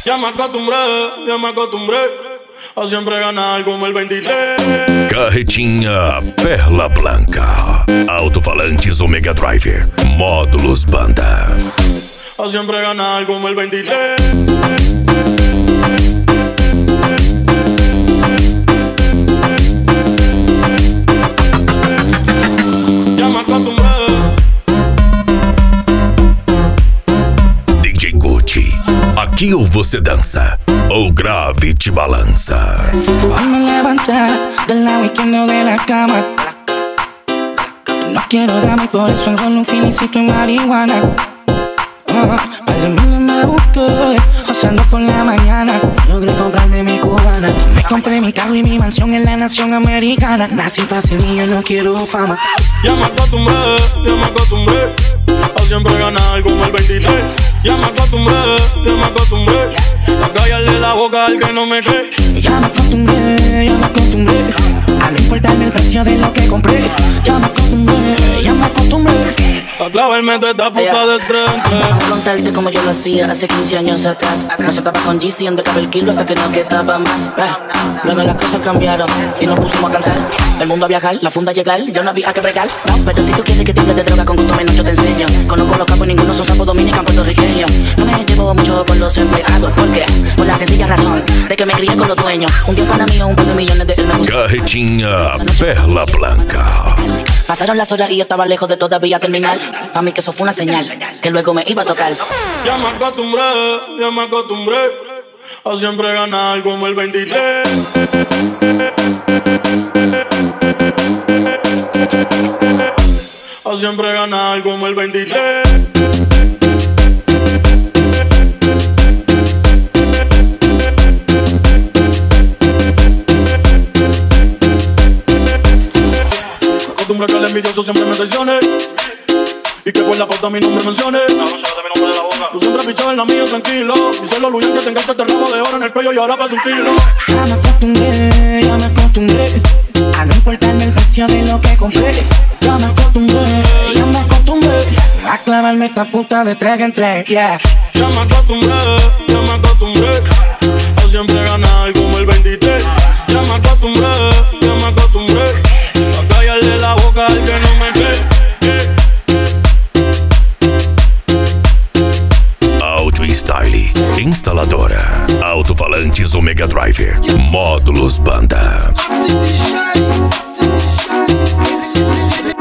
Ya me acostumbré a siempre ganar como el 23. Carretinha Perla Blanca, alto-falantes Omega Driver, módulos banda. A siempre ganar como el 23. Ya me acostumbré. DJ Gucci, aqui ou você dança, ou grave te balança. Vamos a levantar del lado izquierdo de la cama. No quiero drama y por eso algo un finicito en marihuana. Vale, me busqué, pasando por la mañana. Logré comprarme mi cubana. Me compré mi carro y mi mansión en la nación americana. Nací para ser niño, no quiero fama. Ya me acostumbré a siempre ganar como el 23. Ya me acostumbré a callarle la boca al que no me cree. Ya me acostumbré a no importarme el precio de lo que compré. Ya me acostumbré a clavarme toda esta puta de tres en tres. Vamos a contarte como yo lo hacía hace 15 años atrás. No se estaba con GC, andaba el kilo hasta que no quedaba más. Luego las cosas cambiaron y nos pusimos a cantar. El mundo a viajar, la funda a llegar, yo no había que bregar. No, pero si tú quieres que te de droga con gusto menos yo te enseño. Conozco los capos, ninguno son sapos dominican puertorriqueños. No me llevo mucho con los empleados, porque por la sencilla razón de que me crié con los dueños. Un día para mí un par de millones de él me gustó. Carretinha Perla Blanca. Pasaron las horas y yo estaba lejos de todavía terminar. A mí que eso fue una señal, que luego me iba a tocar. Ya me acostumbré a siempre ganar como el 23. A siempre ganar como el 23. Acostumbra que el envidioso siempre me traicione y que por la pauta mi nombre mencione. Tú siempre pichabas en la mía tranquilo y solo Luyan que te engancha este rabo de oro en el cuello y ahora pesa un kilo. Ya me acostumbré a no importarme el precio de lo que compré. Ya me acostumbré a clavarme esta puta de 3 en 3, yeah. Ya me acostumbré a siempre ganar como el 23. Ya me acostumbré a callarle la boca al que no me cree. Audio Style, instaladora, alto-falantes Omega Driver, módulos banda.